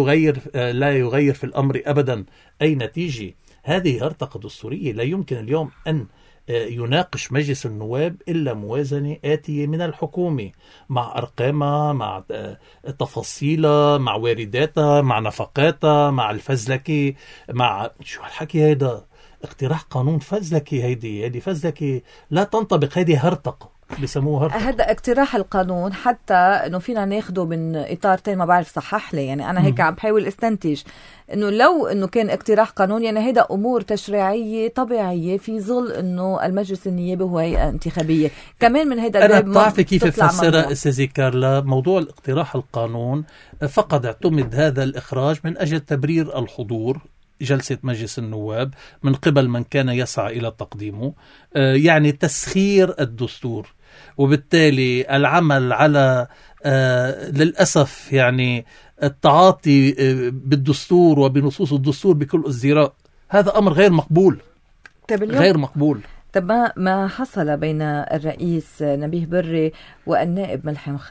Speaker 2: يغير في الأمر أبدا أي نتيجة. هذه هرطقة دستورية. لا يمكن اليوم أن يناقش مجلس النواب إلا موازنة آتية من الحكومة مع أرقامها، مع تفاصيلها، مع وارداتها، مع نفقاتها، مع الفزلكة، مع شو هالحكي هيدا؟ اقتراح قانون فزلكي، هيدي فزلكي لا تنطبق، هيدي هرطقة بسموه هرطقة.
Speaker 1: هذا اقتراح القانون حتى انه فينا ناخده من اطار تاني، ما بعرف صحح لي، يعني انا هيك عم بحاول استنتج انه لو انه كان اقتراح قانون يعني هيدا امور تشريعيه طبيعيه في ظل انه المجلس النيابي هو هيئه انتخابيه. كمان من هيدا
Speaker 2: انا بتعرفي كيف افسرها استاذي كارلا؟ موضوع الاقتراح القانون فقد اعتمد هذا الاخراج من اجل تبرير الحضور جلسة مجلس النواب من قبل من كان يسعى إلى تقديمه، يعني تسخير الدستور، وبالتالي العمل على للأسف يعني التعاطي بالدستور وبنصوص الدستور بكل ازدراء. هذا أمر غير مقبول، غير مقبول.
Speaker 1: طب ما حصل بين الرئيس نبيه بري والنائب ملحم خلف؟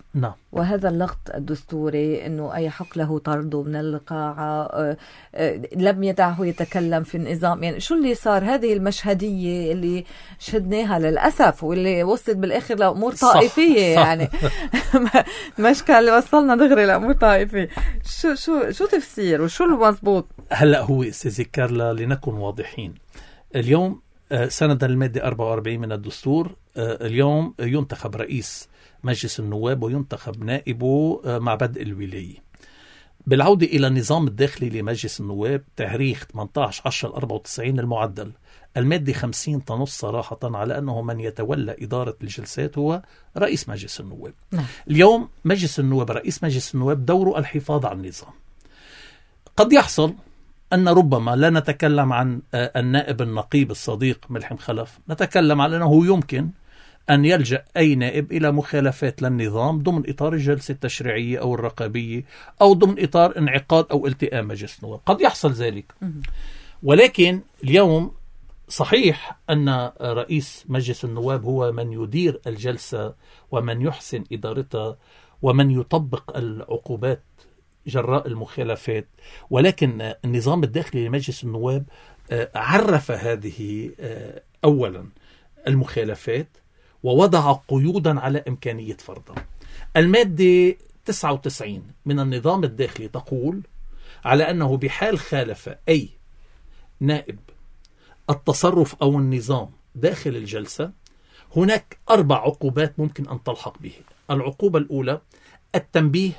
Speaker 2: نعم.
Speaker 1: وهذا اللغط الدستوري أنه أي حق له طرده من القاعة، لم يدعه يتكلم في النظام. يعني شو اللي صار؟ هذه المشهدية اللي شهدناها للأسف واللي وصلت بالآخر لأمور طائفية. صح. يعني مشكلة اللي وصلنا دغري لأمور طائفية. شو تفسير وشو المضبوط؟
Speaker 2: هلأ هو أستاذة كارلا لنكن واضحين، اليوم سندا المادة 44 من الدستور، اليوم ينتخب رئيس مجلس النواب وينتخب نائبه مع بدء الولاية. بالعودة إلى النظام الداخلي لمجلس النواب تاريخ 18/10/94 المعدل، المادة 50 تنص صراحة على أنه من يتولى إدارة الجلسات هو رئيس مجلس النواب. اليوم مجلس النواب، رئيس مجلس النواب دوره الحفاظ على النظام. قد يحصل أن ربما لا نتكلم عن النائب النقيب الصديق ملحم خلف، نتكلم عن أنه يمكن أن يلجأ أي نائب إلى مخالفات للنظام ضمن إطار الجلسة التشريعية أو الرقابية أو ضمن إطار انعقاد أو التئام مجلس النواب. قد يحصل ذلك، ولكن اليوم صحيح أن رئيس مجلس النواب هو من يدير الجلسة ومن يحسن إدارتها ومن يطبق العقوبات جراء المخالفات، ولكن النظام الداخلي لمجلس النواب عرف هذه أولا المخالفات ووضع قيودا على إمكانية فرضها. المادة 99 من النظام الداخلي تقول على أنه بحال خالف أي نائب التصرف أو النظام داخل الجلسة هناك 4 عقوبات ممكن أن تلحق به. العقوبة الأولى التنبيه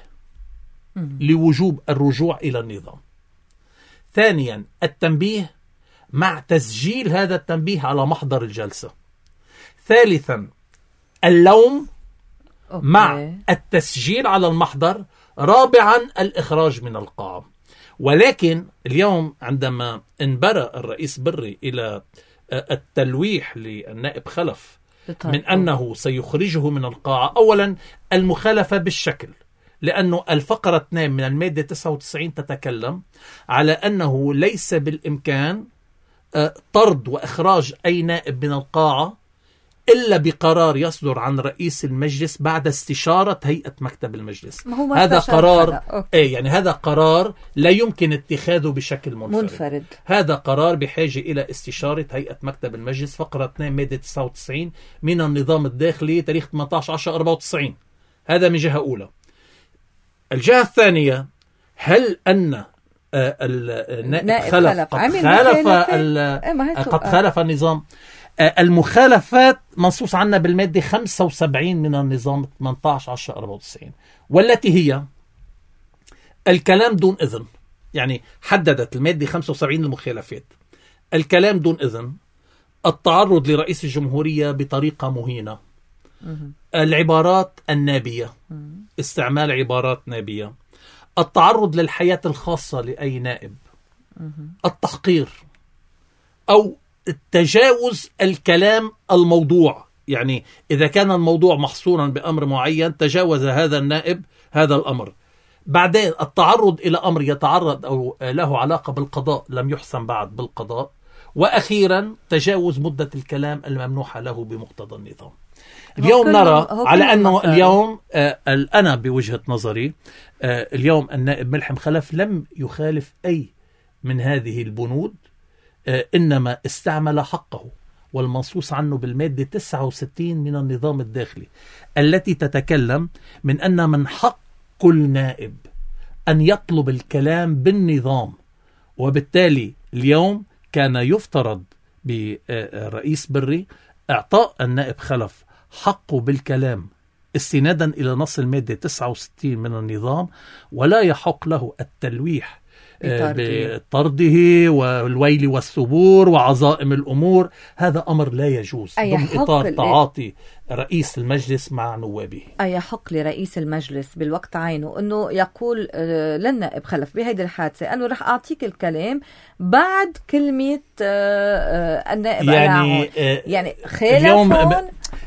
Speaker 2: لوجوب الرجوع إلى النظام. ثانيا التنبيه مع تسجيل هذا التنبيه على محضر الجلسة. ثالثا اللوم مع التسجيل على المحضر. رابعا الإخراج من القاعة. ولكن اليوم عندما انبرى الرئيس بري إلى التلويح للنائب خلف من أنه سيخرجه من القاعة، أولا المخالفة بالشكل، لأنه الفقرة 2 من المادة 99 تتكلم على أنه ليس بالإمكان طرد وإخراج أي نائب من القاعة إلا بقرار يصدر عن رئيس المجلس بعد استشارة هيئة مكتب المجلس. هذا قرار يعني هذا قرار لا يمكن اتخاذه بشكل منفرد. هذا قرار بحاجة إلى استشارة هيئة مكتب المجلس. فقرة 2 مادة 99 من النظام الداخلي تاريخ 18/10/94. هذا من جهة أولى. الجهة الثانية، هل أن النائب خلف قد خالف النظام؟ المخالفات منصوص عنها بالمادة 75 من النظام 18/10/94، والتي هي الكلام دون إذن. يعني حددت المادة 75 المخالفات: الكلام دون إذن، التعرض لرئيس الجمهورية بطريقة مهينة، العبارات النابية، استعمال عبارات نابية، التعرض للحياة الخاصة لأي نائب، التحقير، أو تجاوز الكلام الموضوع. يعني إذا كان الموضوع محصورا بأمر معين تجاوز هذا النائب هذا الأمر. بعدين التعرض إلى أمر يتعرض أو له علاقة بالقضاء لم يحسن بعد بالقضاء. وأخيرا تجاوز مدة الكلام الممنوحة له بمقتضى النظام. اليوم نرى على أنه اليوم أنا بوجهة نظري اليوم النائب ملحم خلف لم يخالف أي من هذه البنود، إنما استعمل حقه والمنصوص عنه بالمادة 69 من النظام الداخلي، التي تتكلم من أن من حق كل نائب أن يطلب الكلام بالنظام. وبالتالي اليوم كان يفترض برئيس بري إعطاء النائب خلف حقه بالكلام استنادا إلى نص المادة 69 من النظام، ولا يحق له التلويح بطرده والويل والثبور وعظائم الأمور. هذا أمر لا يجوز ضمن إطار تعاطي رئيس المجلس مع نوابه.
Speaker 1: أي حق لرئيس المجلس بالوقت عينه أنه يقول للنائب خلف بهيدي الحادثة أنه رح أعطيك الكلام بعد كلمة النائب يعني خالفون.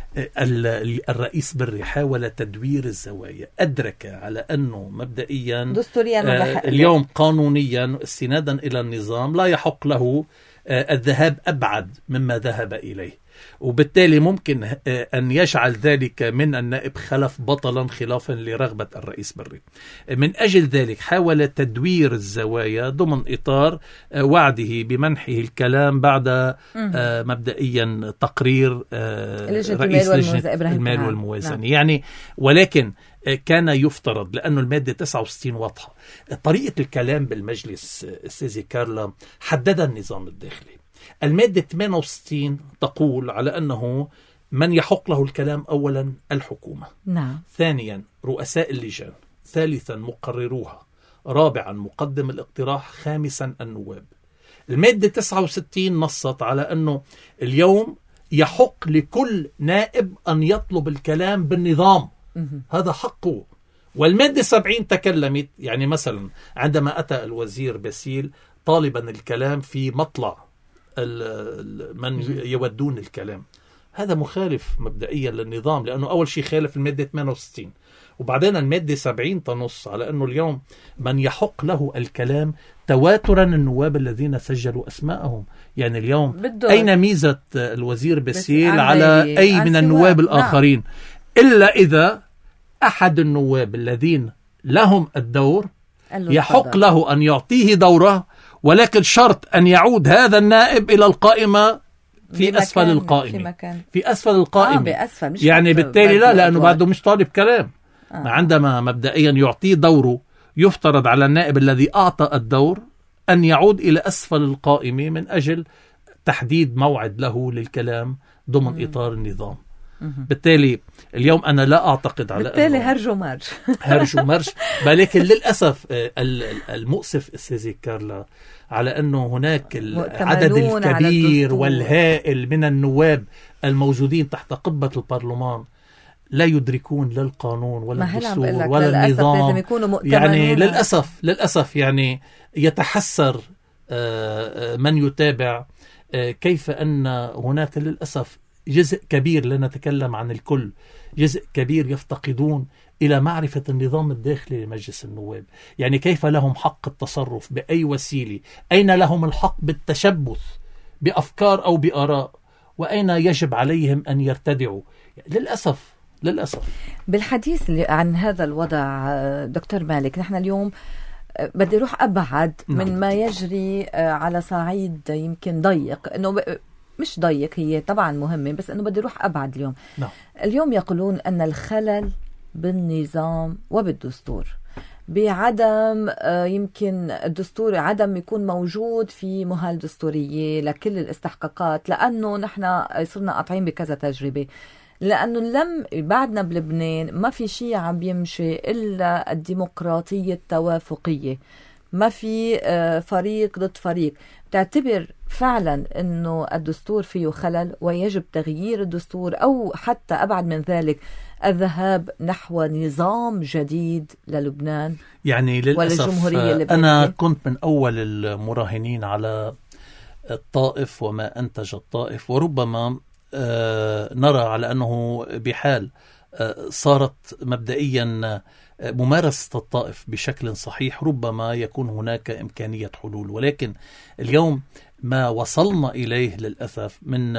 Speaker 2: الرئيس بري حاول تدوير الزوايا، أدرك على أنه مبدئيا
Speaker 1: دستوريا
Speaker 2: اليوم قانونيا استنادا إلى النظام لا يحق له الذهاب أبعد مما ذهب إليه. وبالتالي ممكن أن يجعل ذلك من النائب خلف بطلا خلافا لرغبة الرئيس بري. من أجل ذلك حاول تدوير الزوايا ضمن إطار وعده بمنحه الكلام بعد مبدئيا تقرير رئيس لجنة المال والموازنة. نعم. يعني ولكن كان يفترض، لأنه المادة 69 واضحة، طريقة الكلام بالمجلس أستاذي كارلا حددها النظام الداخلي. المادة 68 تقول على أنه من يحق له الكلام أولا الحكومة،
Speaker 1: نعم.
Speaker 2: ثانيا رؤساء اللجان، ثالثا مقرروها، رابعا مقدم الاقتراح، خامسا النواب. المادة 69 نصت على أنه اليوم يحق لكل نائب أن يطلب الكلام بالنظام، هذا حقه. والمادة 70 تكلمت، يعني مثلا عندما أتى الوزير باسيل طالبا الكلام في مطلع من يودون الكلام، هذا مخالف مبدئيا للنظام، لأنه أول شيء خالف المادة 68، وبعدين المادة 70 تنص على أنه اليوم من يحق له الكلام تواترا النواب الذين سجلوا أسماءهم. يعني اليوم أين ميزة الوزير باسيل على أي من النواب الآخرين؟ إلا إذا أحد النواب الذين لهم الدور يحق له أن يعطيه دوره، ولكن شرط أن يعود هذا النائب إلى القائمة في أسفل القائمة، في أسفل القائمة. يعني بالتالي لا، لأنه بعده مش طالب كلام. عندما مبدئيا يعطيه دوره يفترض على النائب الذي أعطى الدور أن يعود إلى أسفل القائمة من أجل تحديد موعد له للكلام ضمن إطار النظام. بالتالي اليوم أنا لا أعتقد على
Speaker 1: بالتالي هرج ومرج
Speaker 2: ولكن للأسف المؤسف أستاذي كارلا على أنه هناك العدد الكبير والهائل من النواب الموجودين تحت قبة البرلمان لا يدركون لا القانون ولا الدستور ولا النظام. يعني للأسف يعني يتحسر من يتابع كيف أن هناك للأسف جزء كبير، لا نتكلم عن الكل، جزء كبير يفتقدون إلى معرفة النظام الداخلي لمجلس النواب. يعني كيف لهم حق التصرف بأي وسيلة، أين لهم الحق بالتشبث بأفكار أو بآراء، وأين يجب عليهم أن يرتدعوا. للأسف
Speaker 1: بالحديث عن هذا الوضع دكتور مالك، نحن اليوم بدي روح أبعد من ما يجري على صعيد يمكن ضيق، إنه مش ضيق، هي طبعا مهمة، بس إنه بدي روح أبعد اليوم. اليوم يقولون أن الخلل بالنظام وبالدستور، بعدم يمكن الدستور عدم يكون موجود في مهال دستورية لكل الاستحقاقات، لأنه نحن صرنا قاطعين بكذا تجربة، لأنه بعدنا بلبنان ما في شيء عم يمشي إلا الديمقراطية التوافقية، ما في فريق ضد فريق. تعتبر فعلا أنه الدستور فيه خلل ويجب تغيير الدستور، أو حتى أبعد من ذلك الذهاب نحو نظام جديد للبنان؟ يعني
Speaker 2: للأسف أنا كنت من أول المراهنين على الطائف وما أنتج الطائف، وربما نرى على أنه بحال صارت مبدئيا ممارسة الطائف بشكل صحيح ربما يكون هناك إمكانية حلول. ولكن اليوم ما وصلنا إليه للأسف من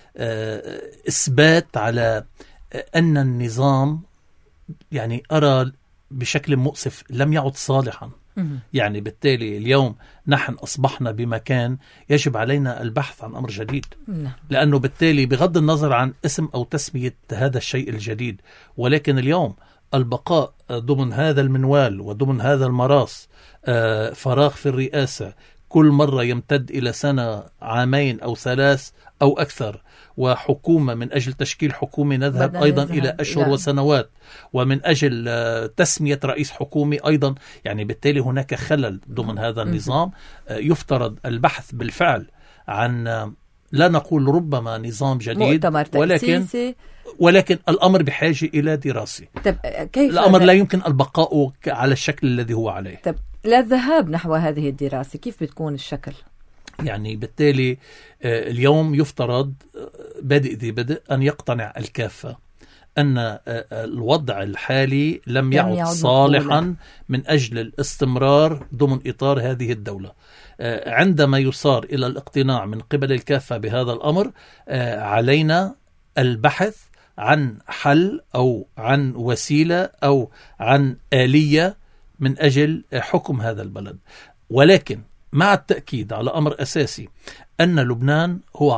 Speaker 2: إثبات على أن النظام، يعني أرى بشكل مؤسف، لم يعد صالحا. يعني بالتالي اليوم نحن أصبحنا بمكان يجب علينا البحث عن أمر جديد، لأنه بالتالي بغض النظر عن اسم أو تسمية هذا الشيء الجديد، ولكن اليوم البقاء ضمن هذا المنوال وضمن هذا المراس، فراغ في الرئاسة كل مرة يمتد إلى سنة، عامين أو 3 أو أكثر، وحكومة من أجل تشكيل حكومة نذهب أيضا إلى أشهر وسنوات، ومن أجل تسمية رئيس حكومي أيضا. يعني بالتالي هناك خلل ضمن هذا النظام. يفترض البحث بالفعل عن، لا نقول ربما نظام جديد، ولكن الأمر بحاجة إلى دراسة. كيف الأمر لا يمكن البقاء على الشكل الذي هو عليه.
Speaker 1: للذهاب نحو هذه الدراسة كيف بتكون الشكل؟
Speaker 2: يعني بالتالي اليوم يفترض بادئ ذي بدء أن يقتنع الكافة أن الوضع الحالي لم يعد صالحا من أجل الاستمرار ضمن إطار هذه الدولة. عندما يصار إلى الاقتناع من قبل الكافة بهذا الأمر، علينا البحث عن حل أو عن وسيلة أو عن آلية من أجل حكم هذا البلد. ولكن مع التأكيد على أمر أساسي أن لبنان هو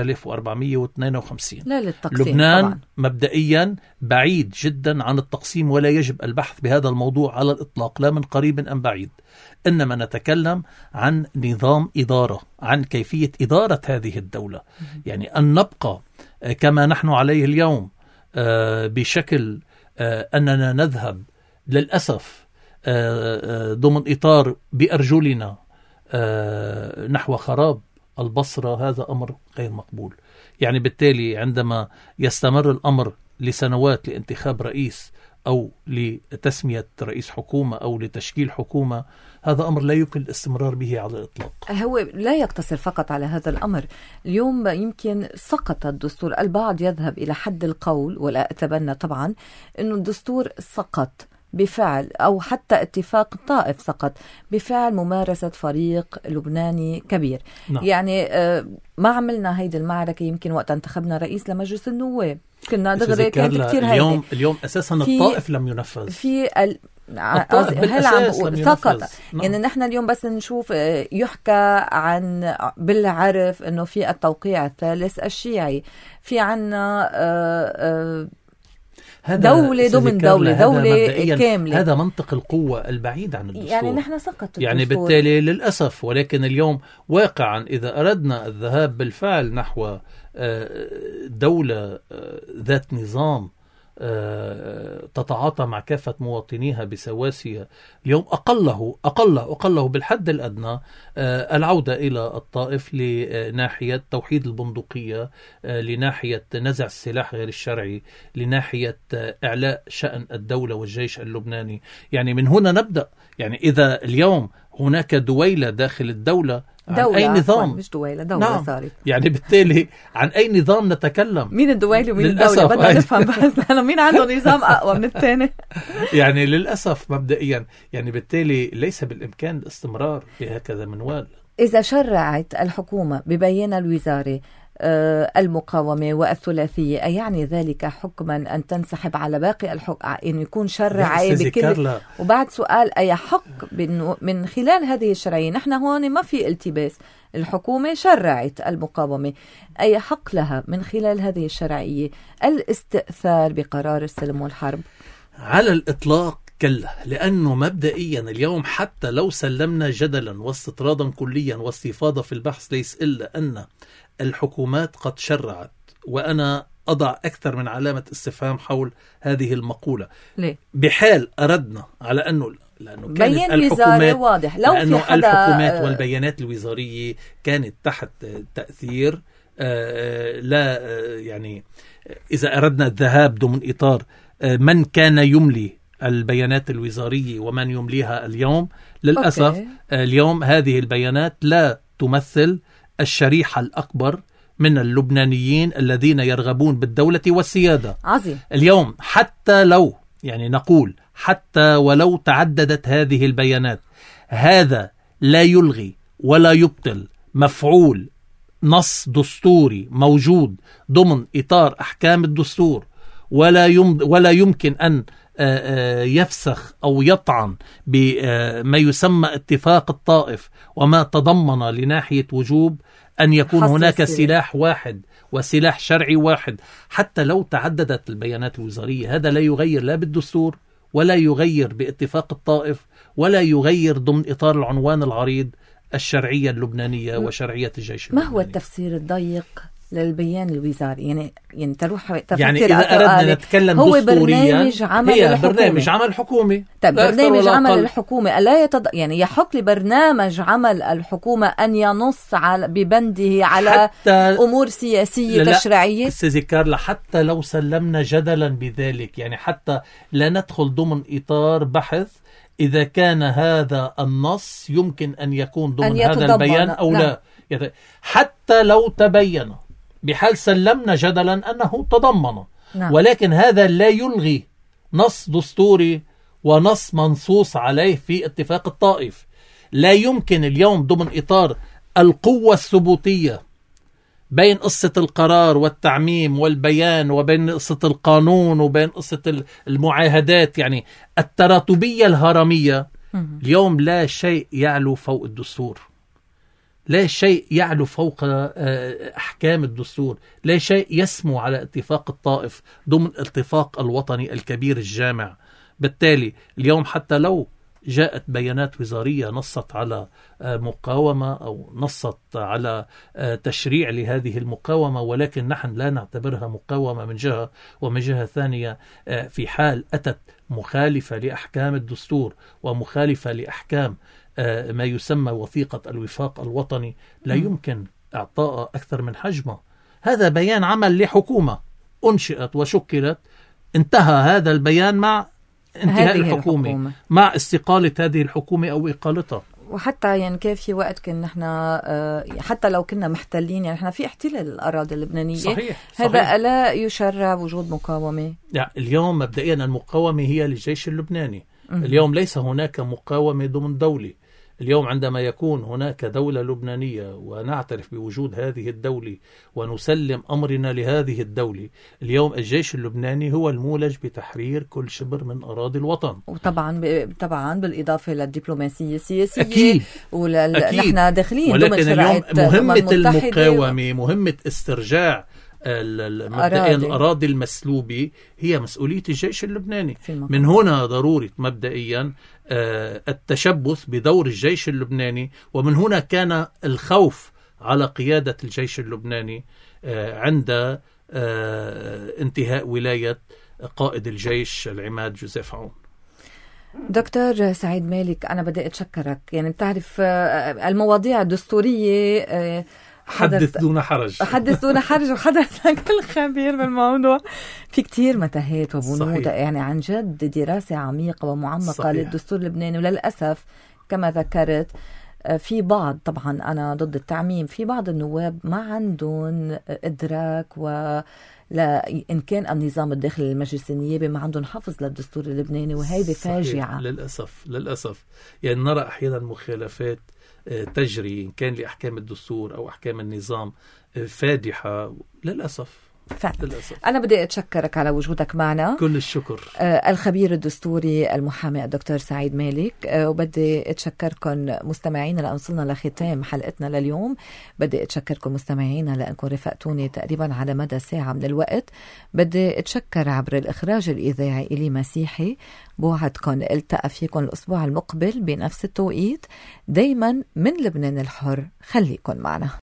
Speaker 2: 10,452.
Speaker 1: لا للتقسيم
Speaker 2: لبنان
Speaker 1: طبعا.
Speaker 2: مبدئيا بعيد جدا عن التقسيم، ولا يجب البحث بهذا الموضوع على الإطلاق، لا من قريب أم بعيد. إنما نتكلم عن نظام إدارة، عن كيفية إدارة هذه الدولة. يعني أن نبقى كما نحن عليه اليوم بشكل أننا نذهب للأسف ضمن إطار بأرجلنا نحو خراب البصرة، هذا أمر غير مقبول. يعني بالتالي عندما يستمر الأمر لسنوات لانتخاب رئيس أو لتسمية رئيس حكومة أو لتشكيل حكومة، هذا أمر لا يمكن الاستمرار به على الإطلاق.
Speaker 1: هو لا يقتصر فقط على هذا الأمر. اليوم يمكن سقط الدستور، البعض يذهب إلى حد القول، ولا أتبنى طبعا، أنه الدستور سقط بفعل، أو حتى اتفاق الطائف سقط بفعل ممارسة فريق لبناني كبير.
Speaker 2: نعم.
Speaker 1: يعني ما عملنا هيدي المعركة يمكن وقت انتخبنا رئيس لمجلس النواب، كنا دغري كانت كتير هيدي.
Speaker 2: اليوم أساسا الطائف لم ينفذ
Speaker 1: في
Speaker 2: الطائف
Speaker 1: سقط. يعني نحن اليوم بس نشوف يحكى عن بالعرف أنه في التوقيع الثالث الشيعي، في عنا دولة ضمن دولة كاملة.
Speaker 2: هذا منطق القوة البعيد عن الدستور.
Speaker 1: يعني نحن سقط الدستور.
Speaker 2: يعني بالتالي للأسف. ولكن اليوم واقعا إذا أردنا الذهاب بالفعل نحو دولة ذات نظام تتعاطى مع كافة مواطنيها بسواسية، اليوم أقله بالحد الأدنى العودة إلى الطائف لناحية توحيد البندقية، لناحية نزع السلاح غير الشرعي، لناحية إعلاء شأن الدولة والجيش اللبناني. يعني من هنا نبدأ. يعني إذا اليوم هناك دويلة داخل الدولة، عن أي نظام؟
Speaker 1: مش دولة نعم. صارت.
Speaker 2: يعني بالتالي عن أي نظام نتكلم؟
Speaker 1: مين الدويلة ومين الدولة؟ بدنا نفهم بس مين عنده نظام أقوى من الثاني.
Speaker 2: يعني للأسف مبدئيا، يعني بالتالي ليس بالإمكان الاستمرار بهكذا منوال.
Speaker 1: إذا شرعت الحكومة ببيان الوزارة المقاومة والثلاثية، يعني ذلك حكما أن تنسحب على باقي أن يكون شرعي بكل. وبعد سؤال، أي حق من خلال هذه الشرعية؟ نحن هون ما في التباس، الحكومة شرعت المقاومة، أي حق لها من خلال هذه الشرعية الاستئثار بقرار السلم والحرب؟
Speaker 2: على الإطلاق كلا، لأنه مبدئيا اليوم حتى لو سلمنا جدلا واستطرادا كليا واستفاضة في البحث، ليس إلا أن الحكومات قد شرعت، وأنا أضع أكثر من علامة استفهام حول هذه المقولة.
Speaker 1: ليه؟
Speaker 2: بحال أردنا على أنه لأنه
Speaker 1: كانت الحكومات واضح، لو
Speaker 2: لأنه
Speaker 1: في
Speaker 2: الحكومات والبيانات الوزارية كانت تحت تأثير لا يعني إذا أردنا الذهاب ضمن إطار من كان يملي البيانات الوزارية ومن يمليها اليوم، للأسف اليوم هذه البيانات لا تمثل الشريحة الأكبر من اللبنانيين الذين يرغبون بالدولة والسيادة.
Speaker 1: عظيم.
Speaker 2: اليوم حتى لو يعني نقول حتى ولو تعددت هذه البيانات، هذا لا يلغي ولا يبطل مفعول نص دستوري موجود ضمن إطار أحكام الدستور، ولا يمكن أن يفسخ أو يطعن بما يسمى اتفاق الطائف وما تضمن لناحية وجوب أن يكون هناك سلاح واحد وسلاح شرعي واحد. حتى لو تعددت البيانات الوزارية، هذا لا يغير لا بالدستور ولا يغير باتفاق الطائف ولا يغير ضمن إطار العنوان العريض الشرعية اللبنانية وشرعية الجيش اللبناني.
Speaker 1: ما هو التفسير الضيق للبيان الوزاري؟ يعني تروح تفسير.
Speaker 2: يعني إذا أردنا نتكلم
Speaker 1: هو
Speaker 2: دستوريا،
Speaker 1: برنامج عمل
Speaker 2: الحكومة.
Speaker 1: طيب برنامج عمل الحكومة ألا يعني يحق لبرنامج عمل الحكومة أن ينص ببنده على أمور سياسية تشريعية؟
Speaker 2: أستاذ كارلا، حتى لو سلمنا جدلا بذلك، يعني حتى لا ندخل ضمن إطار بحث إذا كان هذا النص يمكن أن يكون ضمن هذا البيان أو لا. حتى لو تبين، بحال سلمنا جدلا أنه تضمن، ولكن هذا لا يلغي نص دستوري ونص منصوص عليه في اتفاق الطائف. لا يمكن اليوم ضمن إطار القوة الثبوتية بين قصة القرار والتعميم والبيان وبين قصة القانون وبين قصة المعاهدات، يعني التراتبية الهرمية. اليوم لا شيء يعلو فوق الدستور، لا شيء يعلو فوق أحكام الدستور، لا شيء يسمو على اتفاق الطائف ضمن الاتفاق الوطني الكبير الجامع. بالتالي اليوم حتى لو جاءت بيانات وزارية نصت على مقاومة أو نصت على تشريع لهذه المقاومة، ولكن نحن لا نعتبرها مقاومة من جهة، ومن جهة ثانية في حال أتت مخالفة لأحكام الدستور ومخالفة لأحكام ما يسمى وثيقة الوفاق الوطني لا يمكن إعطاء أكثر من حجمه. هذا بيان عمل لحكومة أنشئت وشكلت، انتهى هذا البيان مع انتهاء الحكومة، مع استقالة هذه الحكومة أو إقالتها.
Speaker 1: وحتى يعني كيف في وقت كنا نحن حتى لو كنا محتلين، يعني نحن في احتلال الأراضي اللبنانية.
Speaker 2: صحيح.
Speaker 1: هذا لا يشرع وجود مقاومة.
Speaker 2: يعني اليوم مبدئيا المقاومة هي للجيش اللبناني. اليوم ليس هناك مقاومة ضمن دولة. اليوم عندما يكون هناك دولة لبنانية ونعترف بوجود هذه الدولة ونسلم أمرنا لهذه الدولة، اليوم الجيش اللبناني هو المولج بتحرير كل شبر من أراضي الوطن.
Speaker 1: وطبعا بالإضافة للدبلوماسية السياسية.
Speaker 2: أكيد.
Speaker 1: نحن داخلين
Speaker 2: ولكن اليوم مهمة المقاومة، مهمة استرجاع الأراضي المسلوبة هي مسؤولية الجيش اللبناني. من هنا ضرورة مبدئيا التشبث بدور الجيش اللبناني، ومن هنا كان الخوف على قيادة الجيش اللبناني عند انتهاء ولاية قائد الجيش العماد جوزيف عون.
Speaker 1: دكتور سعيد مالك، أنا بدي أتشكرك. يعني بتعرف المواضيع الدستورية
Speaker 2: حدث دون حرج
Speaker 1: وحضرتك الخبير بالموضوع. في كتير متاهات وبنود، يعني عن جد دراسة عميقة ومعمقة. صحيح. للدستور اللبناني. وللأسف كما ذكرت في بعض، طبعا أنا ضد التعميم، في بعض النواب ما عندهم إدراك لا إن كان النظام الداخلي للمجلس النيابي ما عندهم حفظ للدستور اللبناني، وهذه فاجعة.
Speaker 2: للأسف يعني نرى أحيانا مخالفات تجري إن كان لأحكام الدستور أو أحكام النظام فادحة للأسف. للأسف.
Speaker 1: أنا بدي أتشكرك على وجودك معنا.
Speaker 2: كل الشكر.
Speaker 1: الخبير الدستوري المحامي الدكتور سعيد مالك. وبدي أتشكركم مستمعينا لأن وصلنا لختام حلقتنا لليوم. بدي أتشكركم مستمعينا لأنكم رفقتوني تقريبا على مدى ساعة من الوقت. بدي أتشكر عبر الإخراج الإذاعي إلي مسيحي. بوعدكم التقى فيكم الأسبوع المقبل بنفس التوقيت. دايما من لبنان الحر، خليكن معنا.